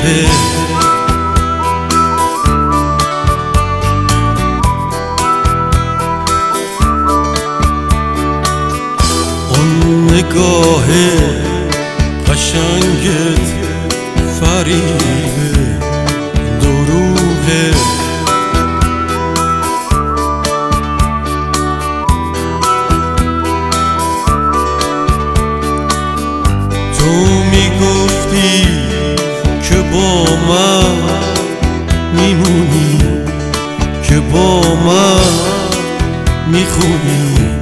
فریبه اون نگاه قشنگت فریبه دروغه تو میگفتی که با من میمونی که با من میخونی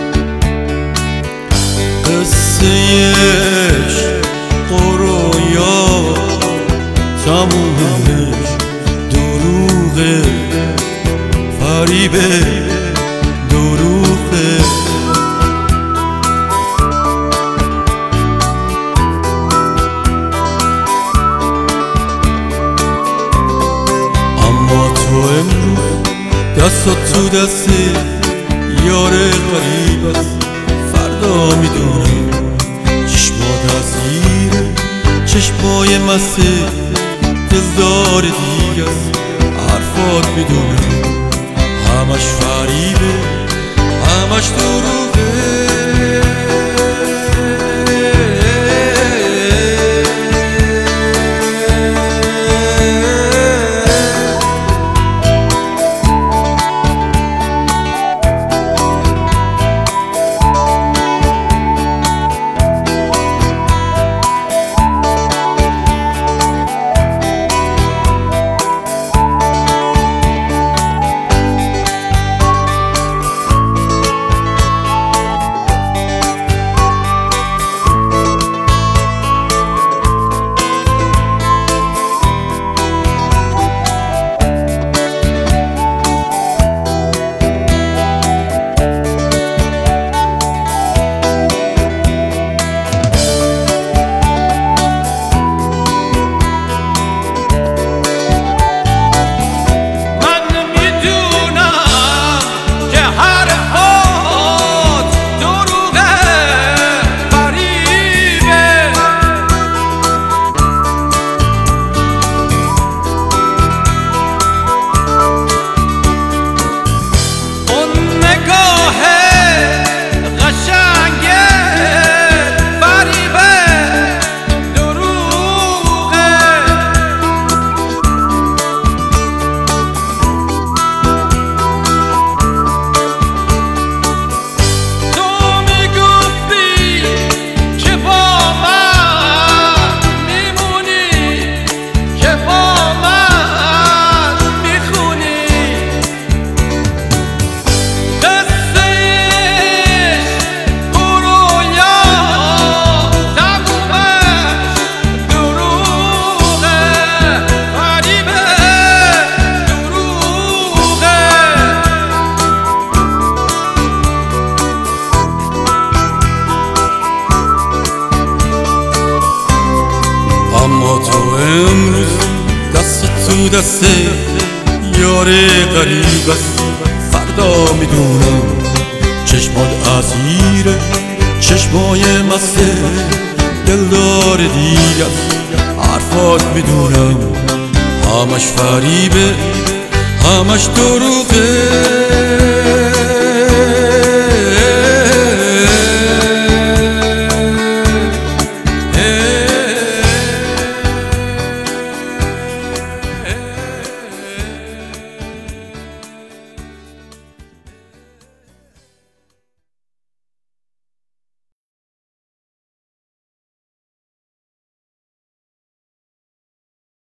قصه عشق و رویا تمومش دروغه فریبه دروغه اما تو امروز دستات تو دست یار غریب است فردا میدونم چشمات اسیر چشمای مسته دلدار دیگه است حرفات میدونم همش فریبه همش دروغه اما تو امروز دست تو دست یار غریب است فردا میدونم چشمات اسیر چشمای مسته دلدار دیگه است حرفات میدونم همش فریبه همش دروغه